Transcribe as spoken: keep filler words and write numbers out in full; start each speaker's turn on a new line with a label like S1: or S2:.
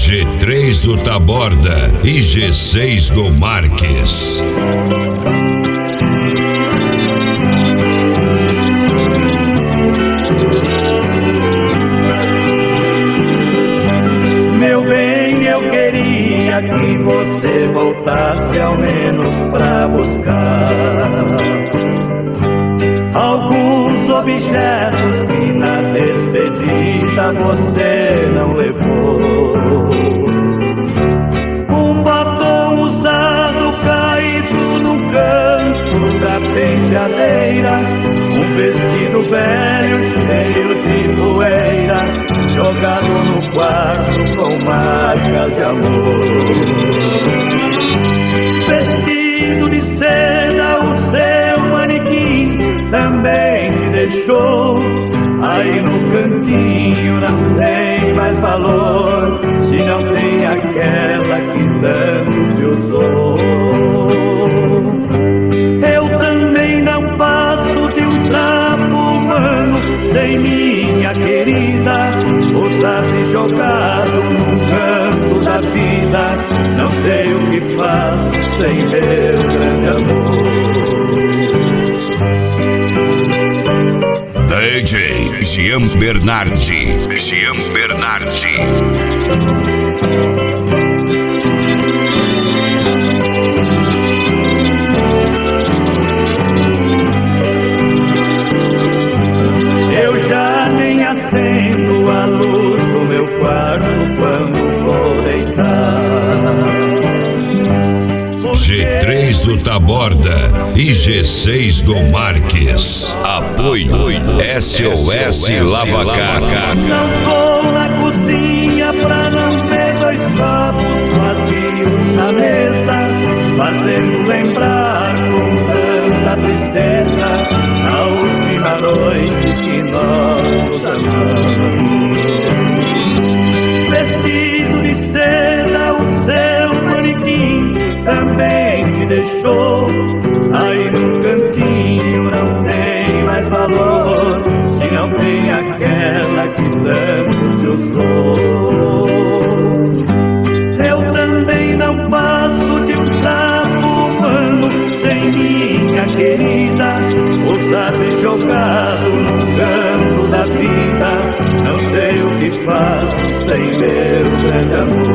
S1: G três do Taborda e G seis do Marques.
S2: Meu bem, eu queria que você voltasse ao menos pra buscar alguns objetos que na despedida você não levou. Um batom usado caído no canto da penteadeira, um vestido velho cheio de poeira, jogado no quarto com marcas de amor. Vestido de seda, o seu manequim também me deixou. Aí no cantinho não tem mais valor, se não tem aquela que tanto te usou. Eu também não passo de um trapo humano sem minha querida, usado e jogado num canto da vida. Não sei o que faço sem meu grande amor.
S1: D J Jean Bernardi, Jean Bernardi.
S2: Eu já nem acendo a luz do meu quarto quando vou deitar.
S1: G três do Taborda e G seis do Marques. Apoio S O S Lavacar.
S2: Não vou na cozinha pra não ter dois copos vazios na mesa, fazendo lembrar com tanta tristeza a última noite que nós nos amamos. Vestido de seda, o seu manequim também te deixou. Aí no cantinho não tem mais valor, se não tem aquela que tanto te usou. Eu também não passo de um trapo humano sem minha querida, usado e jogado no canto da vida. Não sei o que faço sem meu grande amor.